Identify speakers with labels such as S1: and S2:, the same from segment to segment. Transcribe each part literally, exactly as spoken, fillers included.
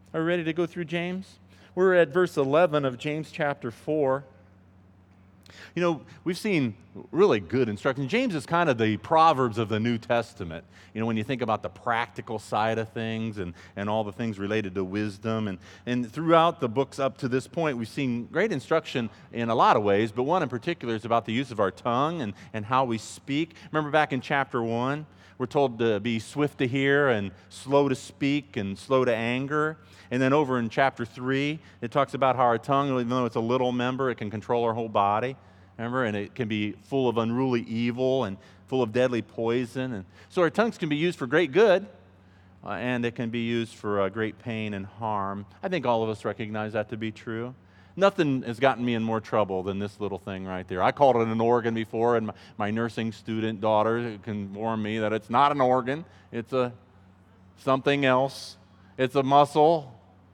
S1: Are we ready to go through James? We're at verse eleven of James chapter four. You know, we've seen really good instruction. James is kind of the Proverbs of the New Testament. You know, when you think about the practical side of things and, and all the things related to wisdom. And, and throughout the books up to this point, we've seen great instruction in a lot of ways, but one in particular is about the use of our tongue and, and how we speak. Remember back in chapter one, we're told to be swift to hear and slow to speak and slow to anger. And then over in chapter three, it talks about how our tongue, even though it's a little member, it can control our whole body. Remember, and it can be full of unruly evil and full of deadly poison. And so our tongues can be used for great good, uh, and it can be used for uh, great pain and harm. I think all of us recognize that to be true. Nothing has gotten me in more trouble than this little thing right there. I called it an organ before, and my, my nursing student daughter can warn me that it's not an organ. It's a something else. It's a muscle.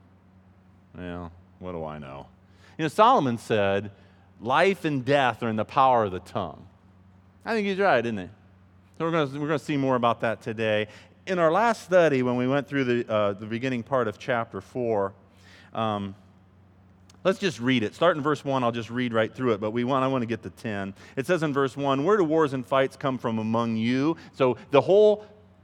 S1: Well, what do I know? You know, Solomon said, life and death are in the power of the tongue. I think he's right, isn't he? So we're going to we're going to see more about that today. In our last study, when we went through the uh, the beginning part of chapter four, um, let's just read it. Start in verse one. I'll just read right through it. But we want I want to get to ten. It says in verse one, "Where do wars and fights come from among you?" So the whole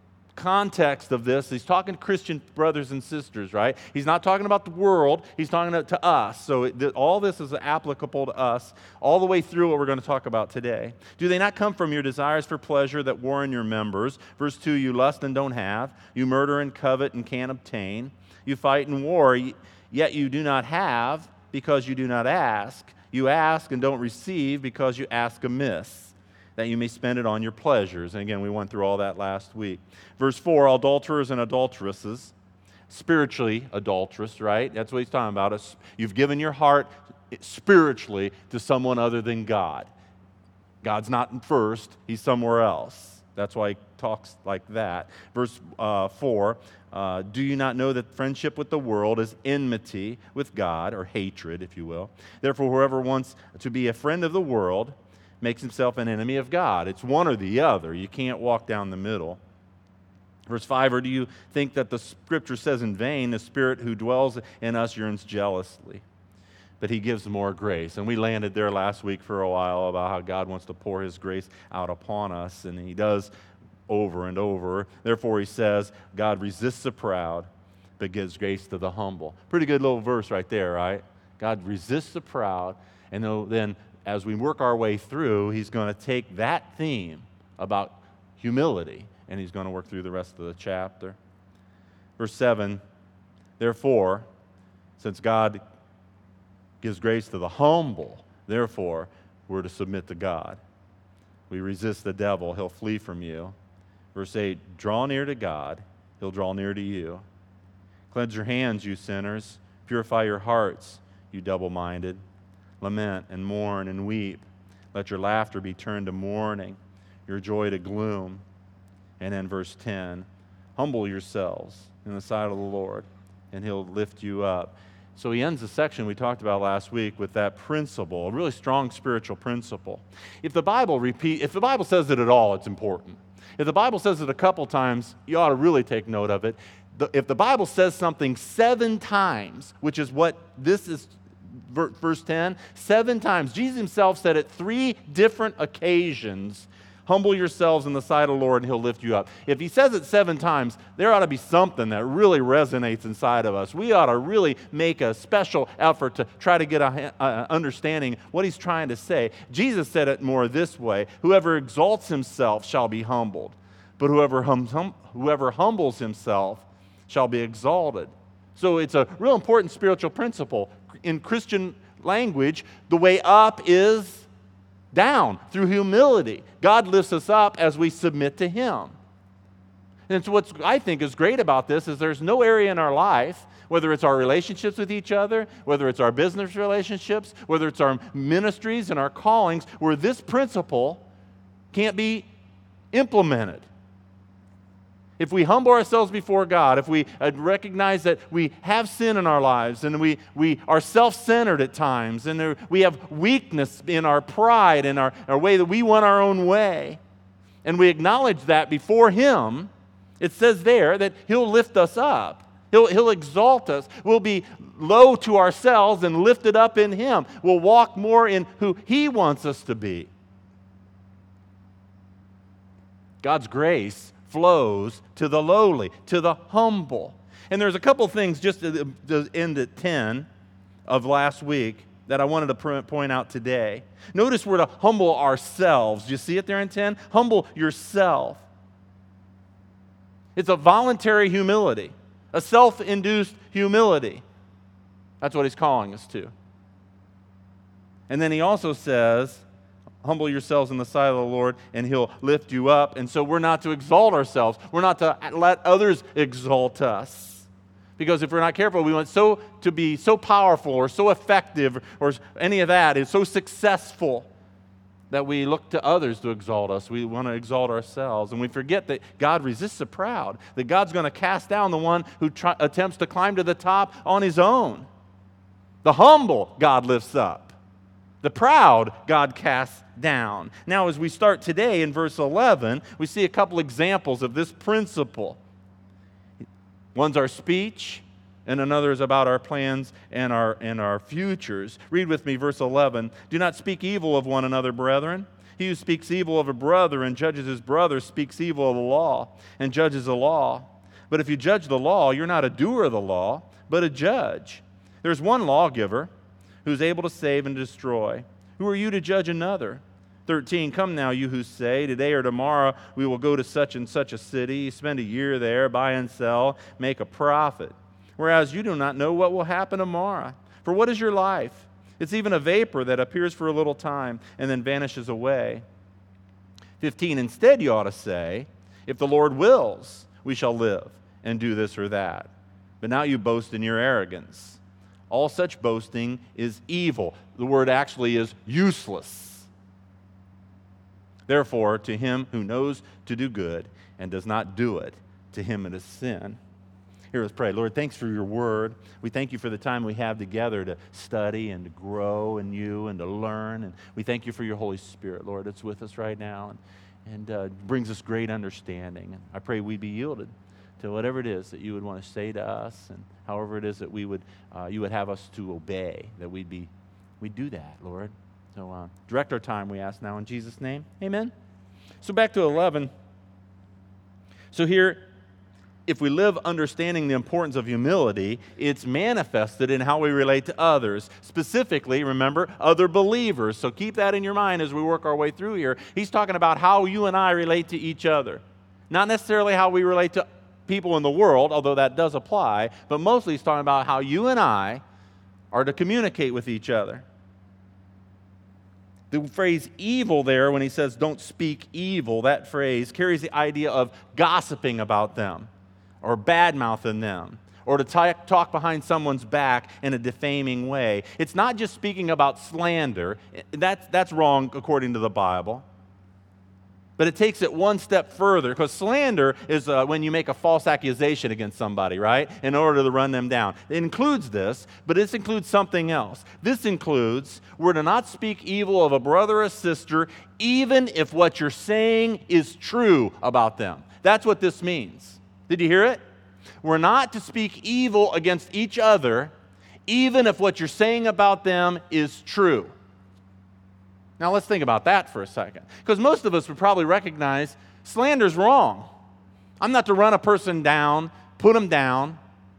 S1: context of this, he's talking to Christian brothers and sisters, right? He's not talking about the world. He's talking to, to us. So it, all this is applicable to us all the way through what we're going to talk about today. Do they not come from your desires for pleasure that war in your members? Verse two, you lust and don't have. You murder and covet and can't obtain. You fight and war, yet you do not have because you do not ask. You ask and don't receive because you ask amiss, that you may spend it on your pleasures. And again, we went through all that last week. Verse four, adulterers and adulteresses, spiritually adulterous, right? That's what he's talking about. You've given your heart spiritually to someone other than God. God's not first, he's somewhere else. That's why he talks like that. Verse uh, four, uh, do you not know that friendship with the world is enmity with God, or hatred, if you will? Therefore, whoever wants to be a friend of the world makes himself an enemy of God. It's one or the other. You can't walk down the middle. Verse five, or do you think that the Scripture says in vain, the Spirit who dwells in us yearns jealously, but he gives more grace? And we landed there last week for a while about how God wants to pour his grace out upon us, and he does over and over. Therefore, he says, God resists the proud, but gives grace to the humble. Pretty good little verse right there, right? God resists the proud, and then as we work our way through, he's going to take that theme about humility, and he's going to work through the rest of the chapter. Verse seven, therefore, since God gives grace to the humble, therefore, we're to submit to God. We resist the devil, he'll flee from you. Verse eight, draw near to God, he'll draw near to you. Cleanse your hands, you sinners. Purify your hearts, you double-minded. Lament and mourn and weep. Let your laughter be turned to mourning, your joy to gloom. And then verse ten, humble yourselves in the sight of the Lord, and he'll lift you up. So he ends the section we talked about last week with that principle, a really strong spiritual principle. If the Bible repeat, if the Bible says it at all, it's important. If the Bible says it a couple times, you ought to really take note of it. The, if the Bible says something seven times, which is what this is, verse ten, seven times. Jesus himself said it three different occasions, humble yourselves in the sight of the Lord and he'll lift you up. If he says it seven times, there ought to be something that really resonates inside of us. We ought to really make a special effort to try to get a, a understanding what he's trying to say. Jesus said it more this way, whoever exalts himself shall be humbled, but whoever, hum, hum, whoever humbles himself shall be exalted. So it's a real important spiritual principle. In Christian language, the way up is down through humility. God lifts us up as we submit to him. And so what I think is great about this is there's no area in our life, whether it's our relationships with each other, whether it's our business relationships, whether it's our ministries and our callings, where this principle can't be implemented. If we humble ourselves before God, if we recognize that we have sin in our lives and we, we are self-centered at times and there, we have weakness in our pride and our, our way that we want our own way, and we acknowledge that before him, it says there that he'll lift us up. He'll, he'll exalt us. We'll be low to ourselves and lifted up in Him. We'll walk more in who He wants us to be. God's grace flows to the lowly, to the humble. And there's a couple things just to, to end at ten of last week that I wanted to point out today. Notice we're to humble ourselves. Do you see it there in ten? Humble yourself. It's a voluntary humility, a self-induced humility. That's what He's calling us to. And then He also says, humble yourselves in the sight of the Lord, and He'll lift you up. And so we're not to exalt ourselves. We're not to let others exalt us. Because if we're not careful, we want so to be so powerful or so effective or any of that is so successful that we look to others to exalt us. We want to exalt ourselves. And we forget that God resists the proud, that God's going to cast down the one who try, attempts to climb to the top on his own. The humble God lifts up. The proud God casts down. Now, as we start today in verse eleven, we see a couple examples of this principle. One's our speech, and another is about our plans and our, and our futures. Read with me verse eleven. Do not speak evil of one another, brethren. He who speaks evil of a brother and judges his brother speaks evil of the law and judges the law. But if you judge the law, you're not a doer of the law, but a judge. There's one lawgiver who's able to save and destroy. Who are you to judge another? thirteen, come now, you who say, today or tomorrow we will go to such and such a city, spend a year there, buy and sell, make a profit. Whereas you do not know what will happen tomorrow. For what is your life? It's even a vapor that appears for a little time and then vanishes away. fifteen, instead you ought to say, if the Lord wills, we shall live and do this or that. But now you boast in your arrogance. All such boasting is evil. The word actually is useless. Therefore, to him who knows to do good and does not do it, to him it is sin. Here, let's pray. Lord, thanks for your word. We thank you for the time we have together to study and to grow in you and to learn. And we thank you for your Holy Spirit, Lord, that's with us right now and, and uh, brings us great understanding. And I pray we'd be yielded to whatever it is that you would want to say to us and however it is that we would, uh, you would have us to obey, that we'd be, we'd do that, Lord. So uh, direct our time, we ask now in Jesus' name. Amen. So back to eleven. So here, if we live understanding the importance of humility, it's manifested in how we relate to others. Specifically, remember, other believers. So keep that in your mind as we work our way through here. He's talking about how you and I relate to each other. Not necessarily how we relate to people in the world, although that does apply, but mostly he's talking about how you and I are to communicate with each other. The phrase evil there, when he says don't speak evil, that phrase carries the idea of gossiping about them or bad-mouthing them or to t- talk behind someone's back in a defaming way. It's not just speaking about slander. That's, that's wrong according to the Bible. But it takes it one step further, because slander is uh, when you make a false accusation against somebody, right, in order to run them down. It includes this, but this includes something else. This includes we're to not speak evil of a brother or sister, even if what you're saying is true about them. That's what this means. Did you hear it? We're not to speak evil against each other, even if what you're saying about them is true. Now let's think about that for a second. Because most of us would probably recognize slander's wrong. I'm not to run a person down, put them down.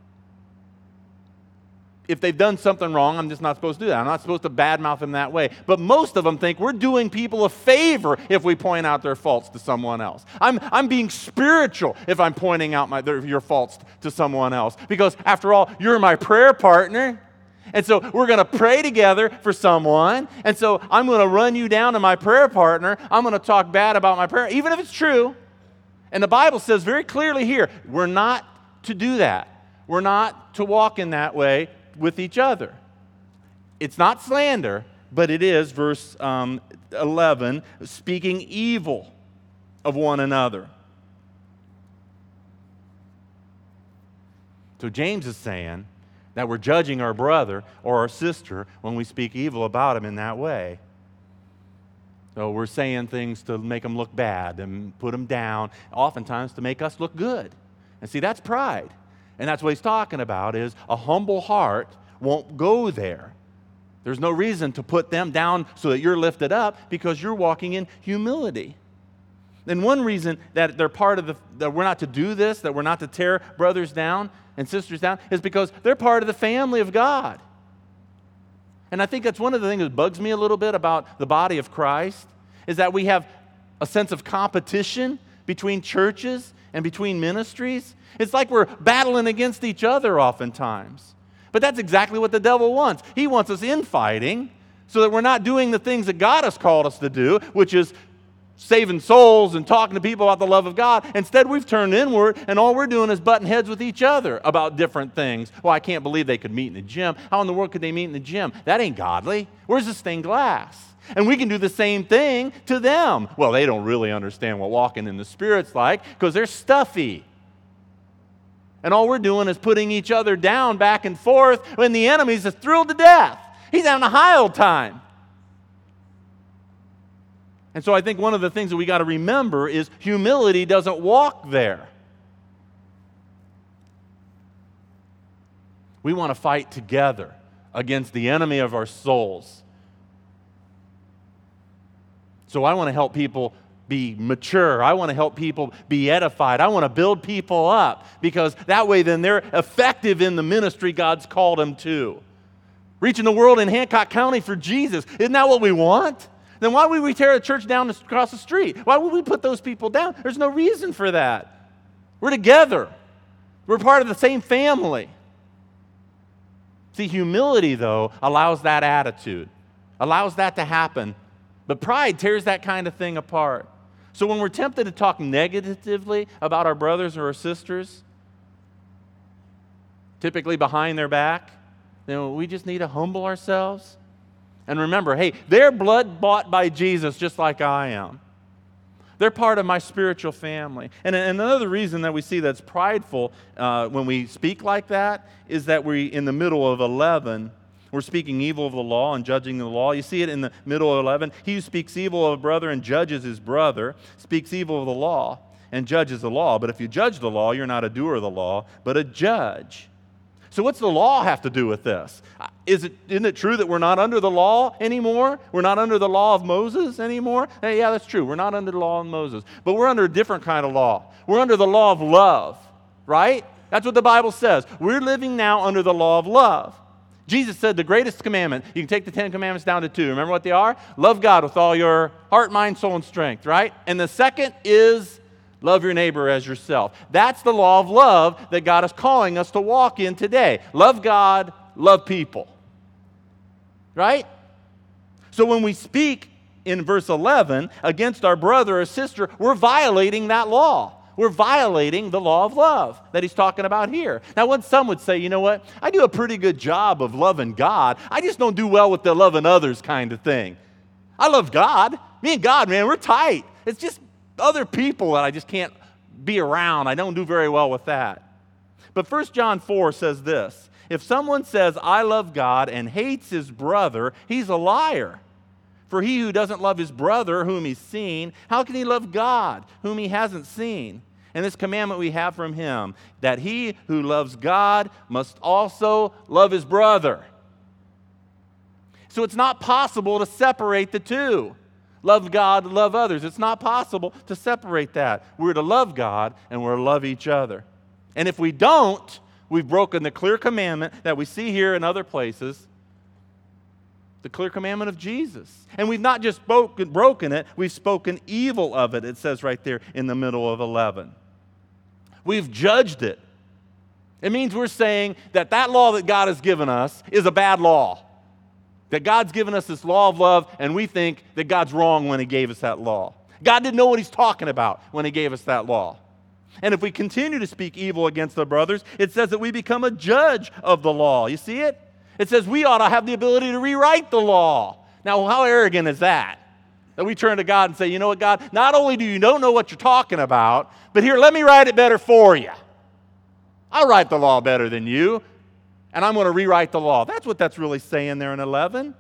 S1: If they've done something wrong, I'm just not supposed to do that. I'm not supposed to badmouth them that way. But most of them think we're doing people a favor if we point out their faults to someone else. I'm, I'm being spiritual if I'm pointing out my, their, your faults to someone else. Because after all, you're my prayer partner. And so we're going to pray together for someone. And so I'm going to run you down to my prayer partner. I'm going to talk bad about my prayer, even if it's true. And the Bible says very clearly here, we're not to do that. We're not to walk in that way with each other. It's not slander, but it is, verse um, eleven, speaking evil of one another. So James is saying that we're judging our brother or our sister when we speak evil about him in that way. So we're saying things to make them look bad and put them down, oftentimes to make us look good. And see, that's pride. And that's what he's talking about, is a humble heart won't go there. There's no reason to put them down so that you're lifted up, because you're walking in humility. And one reason that they're part of the, that we're not to do this, that we're not to tear brothers down and sisters down, is because they're part of the family of God. And I think that's one of the things that bugs me a little bit about the body of Christ, is that we have a sense of competition between churches and between ministries. It's like we're battling against each other oftentimes. But that's exactly what the devil wants. He wants us infighting so that we're not doing the things that God has called us to do, which is saving souls and talking to people about the love of God. Instead, we've turned inward, and all we're doing is butting heads with each other about different things. Well, I can't believe they could meet in the gym. How in the world could they meet in the gym? That ain't godly. Where's the stained glass? And we can do the same thing to them. Well, they don't really understand what walking in the Spirit's like, because they're stuffy. And all we're doing is putting each other down back and forth when the enemy's just thrilled to death. He's having a high old time. And so I think one of the things that we got to remember is humility doesn't walk there. We want to fight together against the enemy of our souls. So I want to help people be mature. I want to help people be edified. I want to build people up, because that way then they're effective in the ministry God's called them to. Reaching the world in Hancock County for Jesus. Isn't that what we want? Then why would we tear a church down across the street? Why would we put those people down? There's no reason for that. We're together. We're part of the same family. See, humility, though, allows that attitude, allows that to happen. But pride tears that kind of thing apart. So when we're tempted to talk negatively about our brothers or our sisters, typically behind their back, you know, we just need to humble ourselves. And remember, hey, they're blood bought by Jesus just like I am. They're part of my spiritual family. And, and another reason that we see that's prideful uh, when we speak like that is that we, in the middle of eleven, we're speaking evil of the law and judging the law. You see it in the middle of eleven. He who speaks evil of a brother and judges his brother speaks evil of the law and judges the law. But if you judge the law, you're not a doer of the law, but a judge. So what's the law have to do with this? Is it, isn't it true that we're not under the law anymore? We're not under the law of Moses anymore? Hey, yeah, that's true. We're not under the law of Moses. But we're under a different kind of law. We're under the law of love, right? That's what the Bible says. We're living now under the law of love. Jesus said the greatest commandment, you can take the Ten Commandments down to two. Remember what they are? Love God with all your heart, mind, soul, and strength, right? And the second is love your neighbor as yourself. That's the law of love that God is calling us to walk in today. Love God, love people. Right? So when we speak in verse eleven against our brother or sister, we're violating that law. We're violating the law of love that he's talking about here. Now, when some would say, you know what, I do a pretty good job of loving God. I just don't do well with the loving others kind of thing. I love God. Me and God, man, we're tight. It's just other people that I just can't be around. I don't do very well with that. But First John four says this: if someone says, I love God, and hates his brother, he's a liar. For he who doesn't love his brother whom he's seen, how can he love God whom he hasn't seen? And this commandment we have from him, that he who loves God must also love his brother. So it's not possible to separate the two. Love God, love others. It's not possible to separate that. We're to love God and we're to love each other. And if we don't, we've broken the clear commandment that we see here in other places, the clear commandment of Jesus. And we've not just spoken, broken it, we've spoken evil of it, it says right there in the middle of eleven. We've judged it. It means we're saying that that law that God has given us is a bad law. That God's given us this law of love, and we think that God's wrong when he gave us that law. God didn't know what he's talking about when he gave us that law. And if we continue to speak evil against the brothers, it says that we become a judge of the law. You see it? It says we ought to have the ability to rewrite the law. Now, how arrogant is that? That we turn to God and say, you know what, God, not only do you don't know what you're talking about, but here, let me write it better for you. I'll write the law better than you, and I'm going to rewrite the law. That's what that's really saying there in eleven.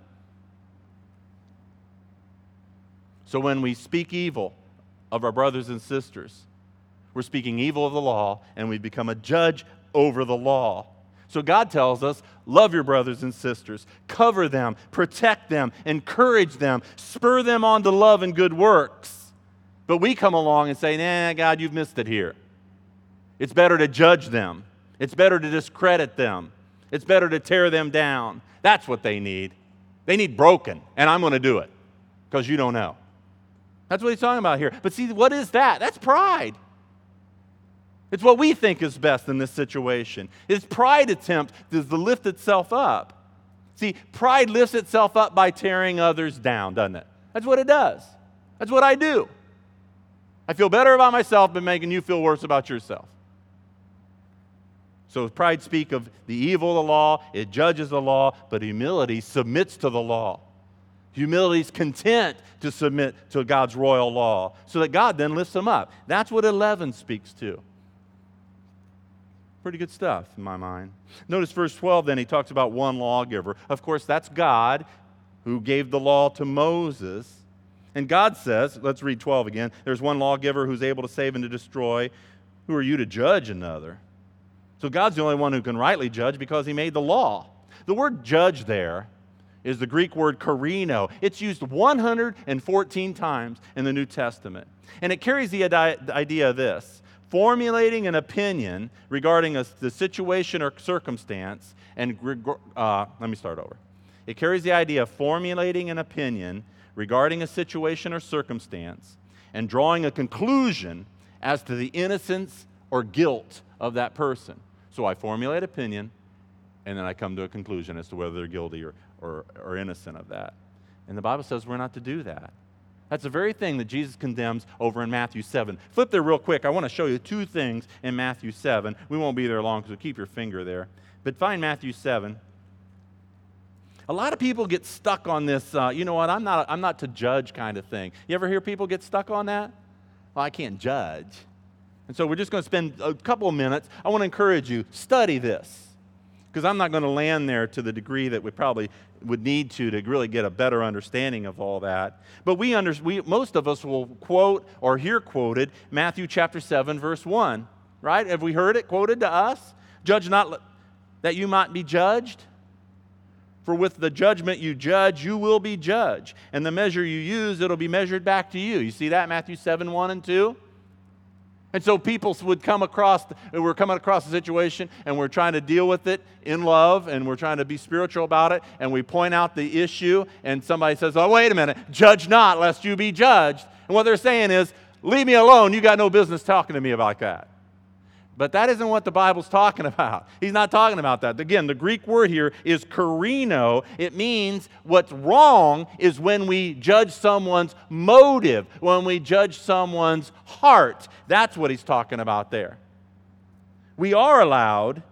S1: So when we speak evil of our brothers and sisters, we're speaking evil of the law, and we become a judge over the law. So God tells us, love your brothers and sisters, cover them, protect them, encourage them, spur them on to love and good works. But we come along and say, nah, God, you've missed it here. It's better to judge them. It's better to discredit them. It's better to tear them down. That's what they need. They need broken, and I'm going to do it because you don't know. That's what he's talking about here. But see, what is that? That's pride. It's what we think is best in this situation. It's pride attempt to lift itself up. See, pride lifts itself up by tearing others down, doesn't it? That's what it does. That's what I do. I feel better about myself than making you feel worse about yourself. So pride speaks of the evil of the law, it judges the law, but humility submits to the law. Humility is content to submit to God's royal law so that God then lifts them up. That's what eleven speaks to. Pretty good stuff in my mind. Notice verse twelve then, he talks about one lawgiver. Of course, that's God who gave the law to Moses. And God says, let's read twelve again, there's one lawgiver who's able to save and to destroy. Who are you to judge another? So God's the only one who can rightly judge because he made the law. The word judge there is the Greek word karino. It's used one hundred fourteen times in the New Testament. And it carries the idea of this: formulating an opinion regarding a, the situation or circumstance, and uh, let me start over. It carries the idea of formulating an opinion regarding a situation or circumstance and drawing a conclusion as to the innocence or guilt of that person. So I formulate opinion, and then I come to a conclusion as to whether they're guilty or, or, or innocent of that. And the Bible says we're not to do that. That's the very thing that Jesus condemns over in Matthew seven. Flip there real quick. I want to show you two things in Matthew seven. We won't be there long, so keep your finger there. But find Matthew seven. A lot of people get stuck on this, uh, you know what, I'm not, I'm not to judge kind of thing. You ever hear people get stuck on that? Well, I can't judge. And so we're just going to spend a couple of minutes. I want to encourage you, study this. Because I'm not going to land there to the degree that we probably would need to to really get a better understanding of all that. But we, under, we most of us will quote or hear quoted Matthew chapter seven, verse one. Right? Have we heard it quoted to us? Judge not that you might be judged. For with the judgment you judge, you will be judged. And the measure you use, it'll be measured back to you. You see that? Matthew seven, one and two? And so people would come across, we're coming across a situation and we're trying to deal with it in love and we're trying to be spiritual about it, and we point out the issue and somebody says, oh, wait a minute, judge not lest you be judged. And what they're saying is, leave me alone, you got no business talking to me about that. But that isn't what the Bible's talking about. He's not talking about that. Again, the Greek word here is karino. It means what's wrong is when we judge someone's motive, when we judge someone's heart. That's what he's talking about there. We are allowed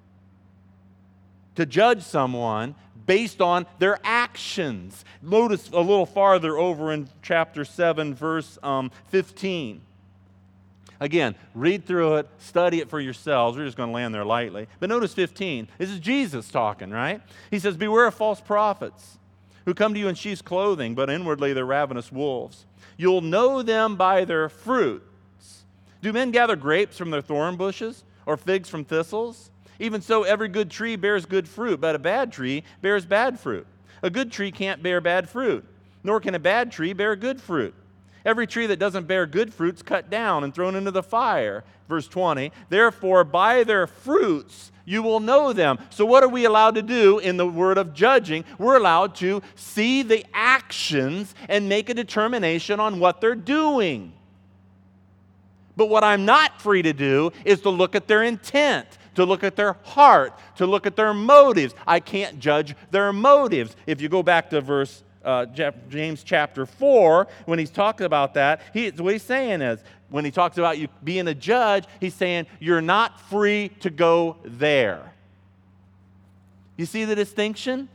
S1: to judge someone based on their actions. Notice a little farther over in chapter seven, verse um, fifteen. Again, read through it, study it for yourselves. We're just going to land there lightly. But notice fifteen. This is Jesus talking, right? He says, beware of false prophets who come to you in sheep's clothing, but inwardly they're ravenous wolves. You'll know them by their fruits. Do men gather grapes from their thorn bushes or figs from thistles? Even so, every good tree bears good fruit, but a bad tree bears bad fruit. A good tree can't bear bad fruit, nor can a bad tree bear good fruit. Every tree that doesn't bear good fruit is cut down and thrown into the fire. Verse twenty, therefore by their fruits you will know them. So what are we allowed to do in the word of judging? We're allowed to see the actions and make a determination on what they're doing. But what I'm not free to do is to look at their intent, to look at their heart, to look at their motives. I can't judge their motives. If you go back to verse Uh, James chapter four, when he's talking about that, he, what he's saying is, when he talks about you being a judge, he's saying you're not free to go there. You see the distinction?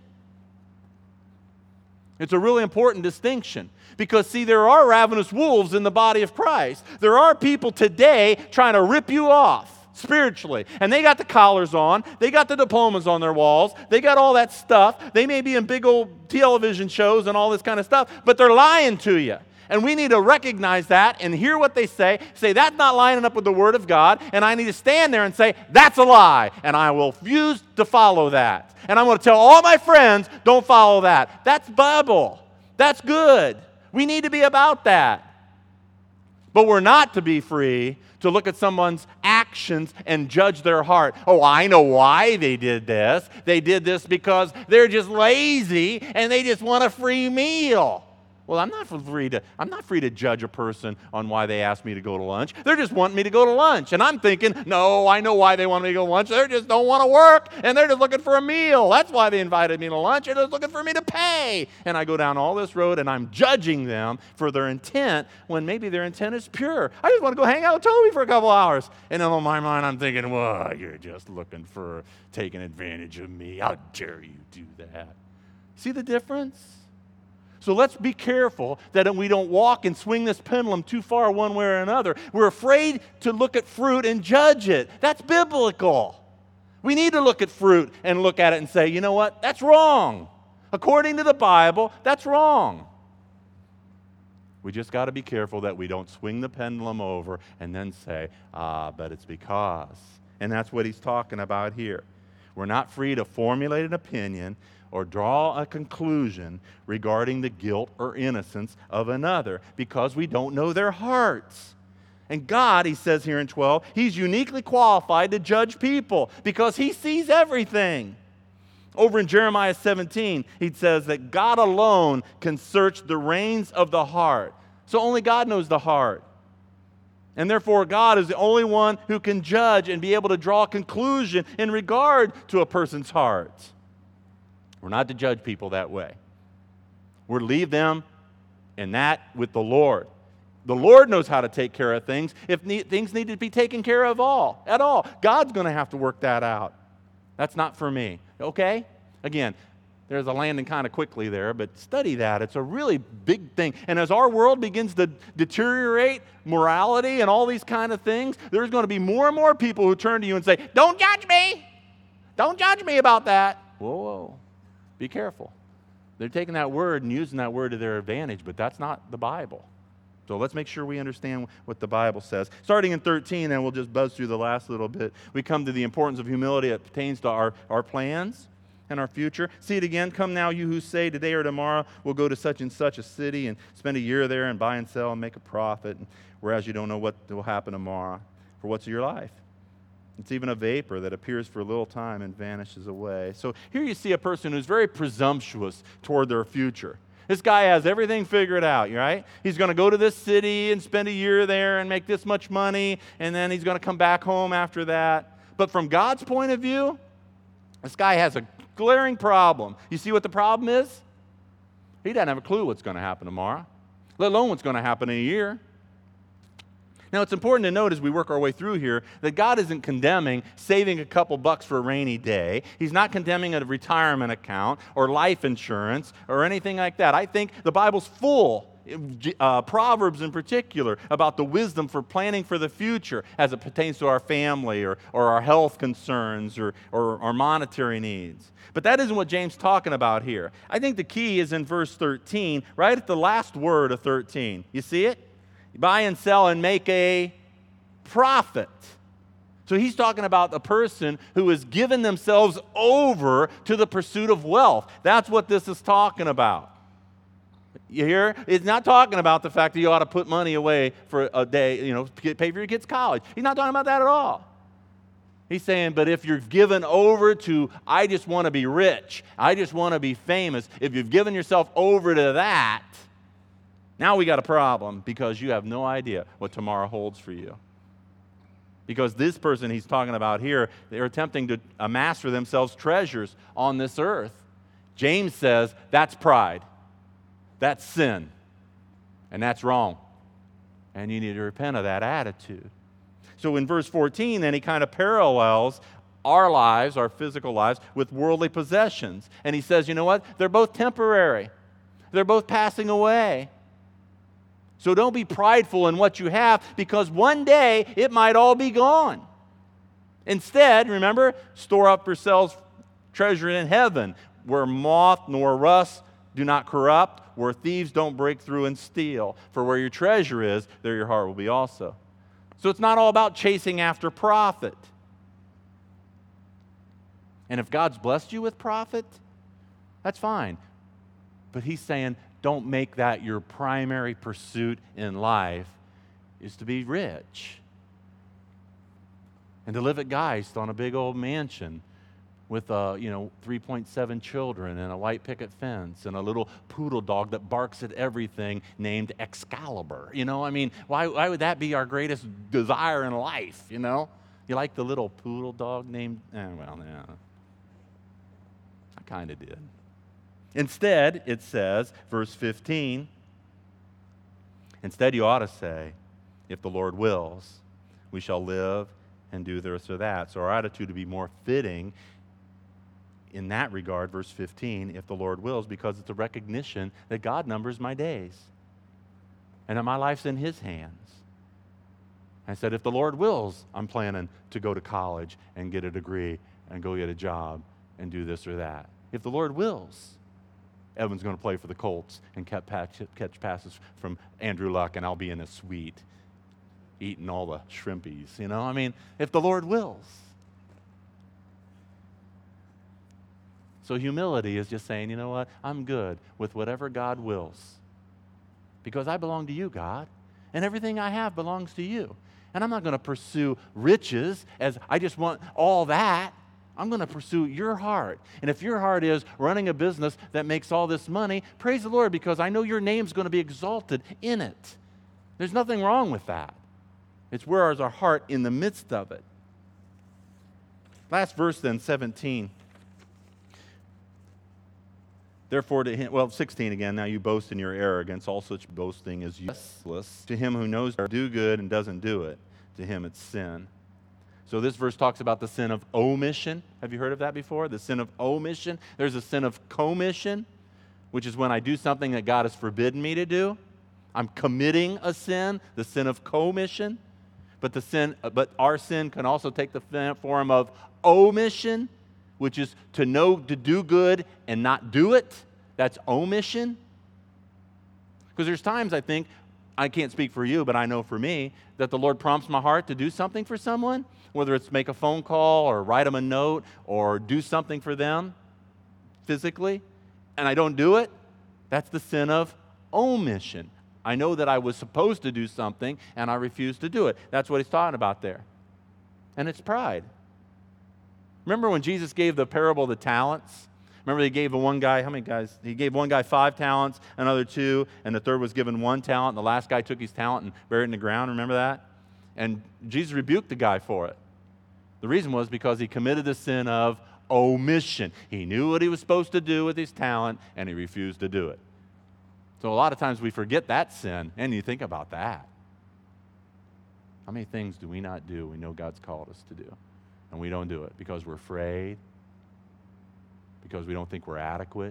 S1: It's a really important distinction. Because, see, there are ravenous wolves in the body of Christ. There are people today trying to rip you off spiritually. And they got the collars on. They got the diplomas on their walls. They got all that stuff. They may be in big old television shows and all this kind of stuff, but they're lying to you. And we need to recognize that and hear what they say, say that's not lining up with the Word of God, and I need to stand there and say, that's a lie, and I will refuse to follow that. And I'm going to tell all my friends, don't follow that. That's Bible. That's good. We need to be about that. But we're not to be free to look at someone's actions and judge their heart. Oh, I know why they did this. They did this because they're just lazy and they just want a free meal. Well, I'm not free to, I'm not free to judge a person on why they asked me to go to lunch. They're just wanting me to go to lunch. And I'm thinking, no, I know why they want me to go to lunch. They just don't want to work, and they're just looking for a meal. That's why they invited me to lunch. They're just looking for me to pay. And I go down all this road, and I'm judging them for their intent when maybe their intent is pure. I just want to go hang out with Toby for a couple hours. And in my mind, I'm thinking, well, you're just looking for taking advantage of me. How dare you do that? See the difference? So let's be careful that we don't walk and swing this pendulum too far one way or another. We're afraid to look at fruit and judge it. That's biblical. We need to look at fruit and look at it and say, you know what? That's wrong. According to the Bible, that's wrong. We just got to be careful that we don't swing the pendulum over and then say, ah, but it's because. And that's what he's talking about here. We're not free to formulate an opinion or draw a conclusion regarding the guilt or innocence of another because we don't know their hearts. And God, he says here in twelve, he's uniquely qualified to judge people because he sees everything. Over in Jeremiah seventeen, he says that God alone can search the reins of the heart. So only God knows the heart. And therefore, God is the only one who can judge and be able to draw a conclusion in regard to a person's heart. We're not to judge people that way. We're to leave them in that with the Lord. The Lord knows how to take care of things. If ne- things need to be taken care of all, at all, God's going to have to work that out. That's not for me. Okay? Again, there's a landing kind of quickly there, but study that. It's a really big thing. And as our world begins to deteriorate morality and all these kind of things, there's going to be more and more people who turn to you and say, don't judge me. Don't judge me about that. Whoa, whoa. Be careful. They're taking that word and using that word to their advantage, but that's not the Bible. So let's make sure we understand what the Bible says. Starting in thirteen, and we'll just buzz through the last little bit, we come to the importance of humility that pertains to our, our plans and our future. See it again. Come now, you who say today or tomorrow we'll go to such and such a city and spend a year there and buy and sell and make a profit, whereas you don't know what will happen tomorrow. For what's your life? It's even a vapor that appears for a little time and vanishes away. So here you see a person who's very presumptuous toward their future. This guy has everything figured out, right? He's going to go to this city and spend a year there and make this much money, and then he's going to come back home after that. But from God's point of view, this guy has a glaring problem. You see what the problem is? He doesn't have a clue what's going to happen tomorrow, let alone what's going to happen in a year. Now, it's important to note as we work our way through here that God isn't condemning saving a couple bucks for a rainy day. He's not condemning a retirement account or life insurance or anything like that. I think the Bible's full, uh, Proverbs in particular, about the wisdom for planning for the future as it pertains to our family or, or our health concerns or, or our monetary needs. But that isn't what James is talking about here. I think the key is in verse thirteen, right at the last word of thirteen. You see it? Buy and sell and make a profit. So he's talking about the person who has given themselves over to the pursuit of wealth. That's what this is talking about. You hear? It's not talking about the fact that you ought to put money away for a day, you know, pay for your kids' college. He's not talking about that at all. He's saying, but if you're given over to, I just want to be rich, I just want to be famous, if you've given yourself over to that, now we got a problem because you have no idea what tomorrow holds for you. Because this person he's talking about here, they're attempting to amass for themselves treasures on this earth. James says that's pride. That's sin. And that's wrong. And you need to repent of that attitude. So in verse fourteen, then he kind of parallels our lives, our physical lives, with worldly possessions. And he says, you know what? They're both temporary. They're both passing away. So don't be prideful in what you have because one day it might all be gone. Instead, remember, store up yourselves treasure in heaven where moth nor rust do not corrupt, where thieves don't break through and steal. For where your treasure is, there your heart will be also. So it's not all about chasing after profit. And if God's blessed you with profit, that's fine. But he's saying, don't make that your primary pursuit in life, is to be rich. And to live at Geist on a big old mansion with, uh, you know, three point seven children and a white picket fence and a little poodle dog that barks at everything named Excalibur. You know, I mean, why, why would that be our greatest desire in life, you know? You like the little poodle dog named, eh, well, yeah. I kind of did. Instead, it says, verse fifteen, instead you ought to say, if the Lord wills, we shall live and do this or that. So our attitude to be more fitting in that regard, verse fifteen, if the Lord wills, because it's a recognition that God numbers my days and that my life's in his hands. I said, if the Lord wills, I'm planning to go to college and get a degree and go get a job and do this or that. If the Lord wills, Evan's going to play for the Colts and catch passes from Andrew Luck, and I'll be in a suite eating all the shrimpies, you know? I mean, if the Lord wills. So humility is just saying, you know what? I'm good with whatever God wills because I belong to you, God, and everything I have belongs to you. And I'm not going to pursue riches as I just want all that. I'm going to pursue your heart. And if your heart is running a business that makes all this money, praise the Lord, because I know your name's going to be exalted in it. There's nothing wrong with that. It's where is our heart in the midst of it. Last verse then, seventeen. Therefore to him, well, sixteen again, now you boast in your arrogance. All such boasting is useless. To him who knows to do good and doesn't do it, to him it's sin. So this verse talks about the sin of omission. Have you heard of that before? The sin of omission. There's a sin of commission, which is when I do something that God has forbidden me to do. I'm committing a sin, the sin of commission. But the sin, but our sin can also take the form of omission, which is to know to do good and not do it. That's omission. Because there's times I think, I can't speak for you, but I know for me, that the Lord prompts my heart to do something for someone, whether it's make a phone call or write them a note or do something for them physically, and I don't do it. That's the sin of omission. I know that I was supposed to do something, and I refuse to do it. That's what he's talking about there. And it's pride. Remember when Jesus gave the parable of the talents? Remember he gave the one guy, how many guys? He gave one guy five talents, another two, and the third was given one talent, and the last guy took his talent and buried it in the ground. Remember that? And Jesus rebuked the guy for it. The reason was because he committed the sin of omission. He knew what he was supposed to do with his talent, and he refused to do it. So a lot of times we forget that sin, and you think about that. How many things do we not do we know God's called us to do? And we don't do it because we're afraid, because we don't think we're adequate.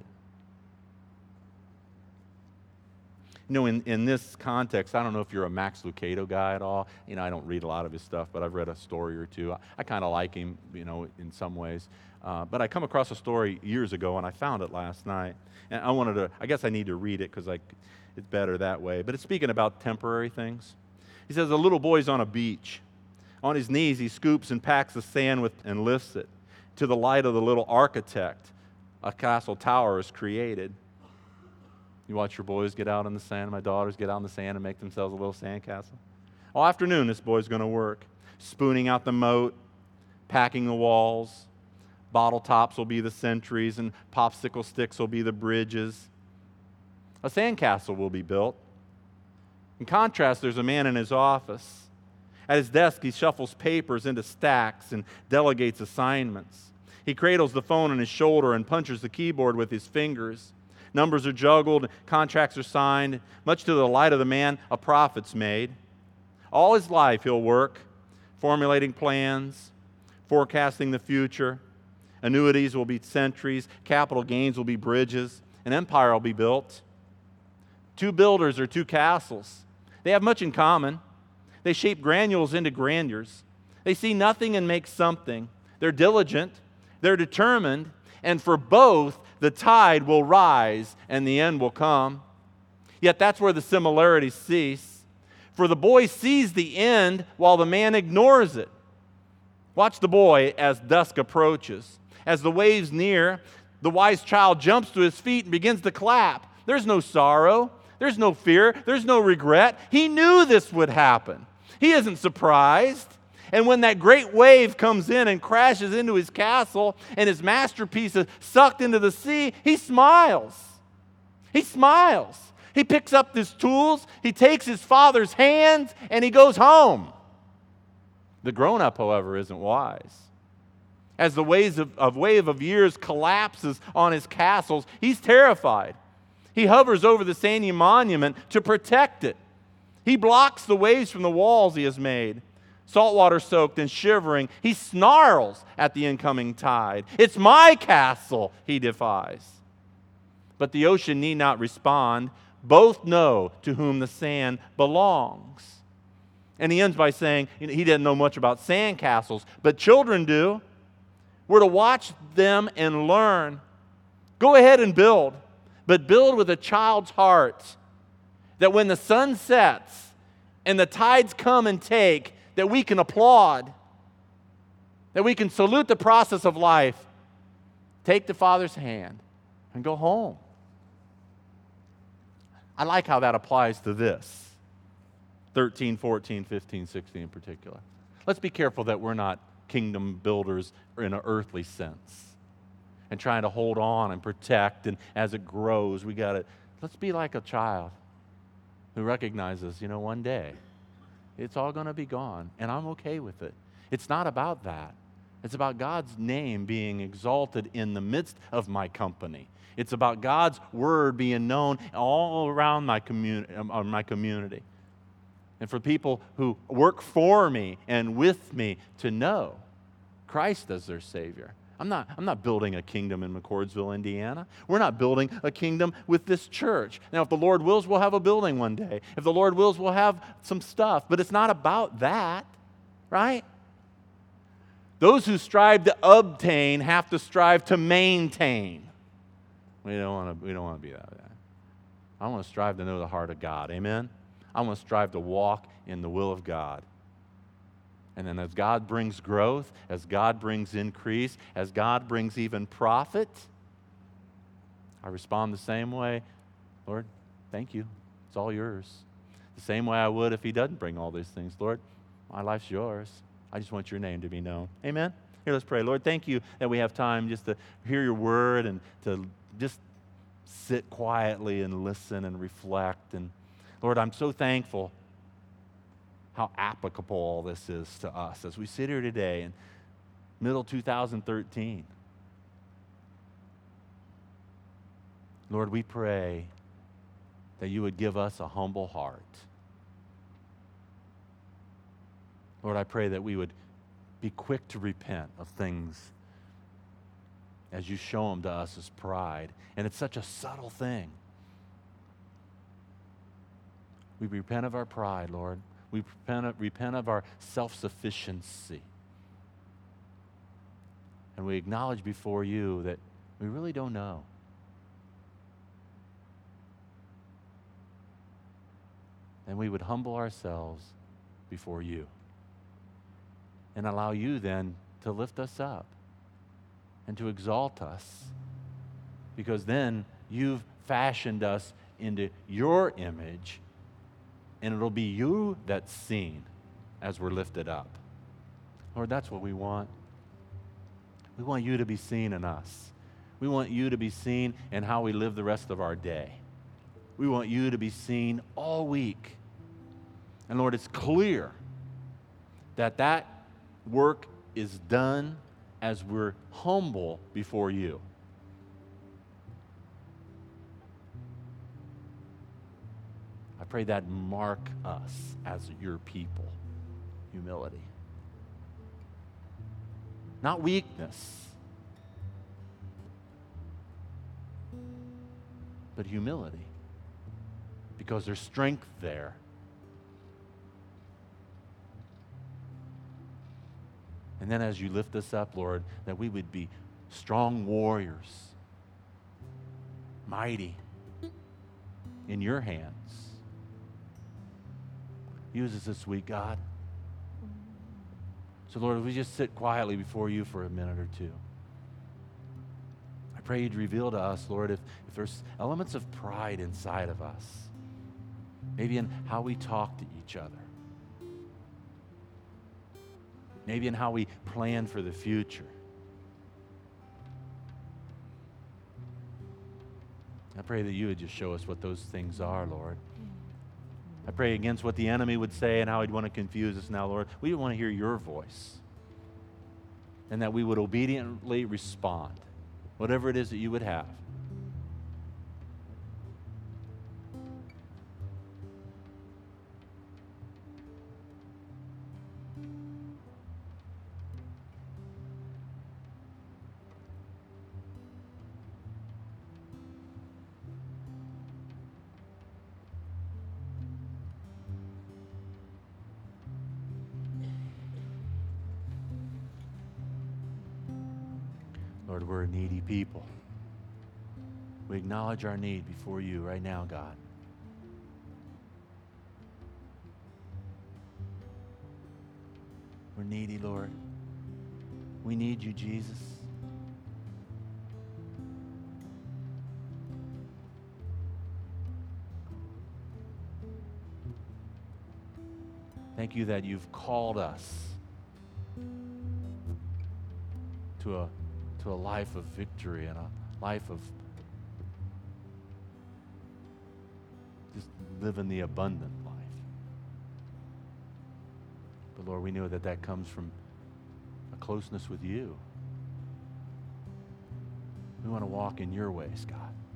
S1: You know, in, in this context, I don't know if you're a Max Lucado guy at all. You know, I don't read a lot of his stuff, but I've read a story or two. I, I kind of like him, you know, in some ways. Uh, but I come across a story years ago, and I found it last night. And I wanted to, I guess I need to read it because like, it's better that way. But it's speaking about temporary things. He says, a little boy's on a beach. On his knees, he scoops and packs the sand with, and lifts it. To the light of the little architect, a castle tower is created. You watch your boys get out in the sand, my daughters get out in the sand and make themselves a little sand castle. All afternoon, this boy's going to work, spooning out the moat, packing the walls. Bottle tops will be the sentries, and popsicle sticks will be the bridges. A sandcastle will be built. In contrast, there's a man in his office. At his desk, he shuffles papers into stacks and delegates assignments. He cradles the phone on his shoulder and punches the keyboard with his fingers. Numbers are juggled, contracts are signed. Much to the delight of the man, a profit's made. All his life he'll work, formulating plans, forecasting the future. Annuities will be sentries, capital gains will be bridges, an empire will be built. Two builders are two castles. They have much in common. They shape granules into grandeurs. They see nothing and make something. They're diligent. They're determined. And for both, the tide will rise and the end will come. Yet that's where the similarities cease. For the boy sees the end while the man ignores it. Watch the boy as dusk approaches. As the waves near, the wise child jumps to his feet and begins to clap. There's no sorrow. There's no fear. There's no regret. He knew this would happen. He isn't surprised. And when that great wave comes in and crashes into his castle and his masterpiece is sucked into the sea, he smiles. He smiles. He picks up his tools, he takes his father's hands, and he goes home. The grown-up, however, isn't wise. As the waves of, of wave of years collapses on his castles, he's terrified. He hovers over the sandy monument to protect it. He blocks the waves from the walls he has made. Saltwater soaked and shivering, he snarls at the incoming tide. It's my castle, he defies. But the ocean need not respond. Both know to whom the sand belongs. And he ends by saying, he didn't know much about sand castles, but children do. We're to watch them and learn. Go ahead and build, but build with a child's heart, that when the sun sets and the tides come and take, that we can applaud, that we can salute the process of life, take the Father's hand, and go home. I like how that applies to this, thirteen, fourteen, fifteen, sixteen in particular. Let's be careful that we're not kingdom builders in an earthly sense and trying to hold on and protect, and as it grows, we got to, let's be like a child who recognizes, you know, one day, it's all going to be gone, and I'm okay with it. It's not about that. It's about God's name being exalted in the midst of my company. It's about God's word being known all around my, communi- uh, my community. And for people who work for me and with me to know Christ as their Savior. I'm not, I'm not building a kingdom in McCordsville, Indiana. We're not building a kingdom with this church. Now, if the Lord wills, we'll have a building one day. If the Lord wills, we'll have some stuff. But it's not about that, right? Those who strive to obtain have to strive to maintain. We don't want to, we don't want to be that. I want to strive to know the heart of God. Amen? I want to strive to walk in the will of God. And then as God brings growth, as God brings increase, as God brings even profit, I respond the same way. Lord, thank you. It's all yours. The same way I would if He doesn't bring all these things. Lord, my life's yours. I just want your name to be known. Amen? Here, let's pray. Lord, thank you that we have time just to hear your word and to just sit quietly and listen and reflect. And Lord, I'm so thankful how applicable all this is to us as we sit here today in middle two thousand thirteen. Lord, we pray that you would give us a humble heart. Lord, I pray that we would be quick to repent of things as you show them to us as pride. And it's such a subtle thing. We repent of our pride, Lord. We repent of, repent of our self-sufficiency. And we acknowledge before you that we really don't know. And we would humble ourselves before you and allow you then to lift us up and to exalt us, because then you've fashioned us into your image, and it'll be you that's seen as we're lifted up. Lord, that's what we want. We want you to be seen in us. We want you to be seen in how we live the rest of our day. We want you to be seen all week. And Lord, it's clear that that work is done as we're humble before you. I pray that mark us as your people. Humility. Not weakness, but humility. Because there's strength there. And then as you lift us up, Lord, that we would be strong warriors, mighty in your hands. Use us this week, God. So, Lord, if we just sit quietly before you for a minute or two, I pray you'd reveal to us, Lord, if, if there's elements of pride inside of us, maybe in how we talk to each other, maybe in how we plan for the future. I pray that you would just show us what those things are, Lord. I pray against what the enemy would say and how he'd want to confuse us now, Lord. We want to hear your voice, and that we would obediently respond, whatever it is that you would have. Lord, we're a needy people. We acknowledge our need before you right now, God. We're needy, Lord. We need you, Jesus. Thank you that you've called us to a to a life of victory and a life of just living the abundant life. But Lord, we know that that comes from a closeness with you. We want to walk in your ways, God.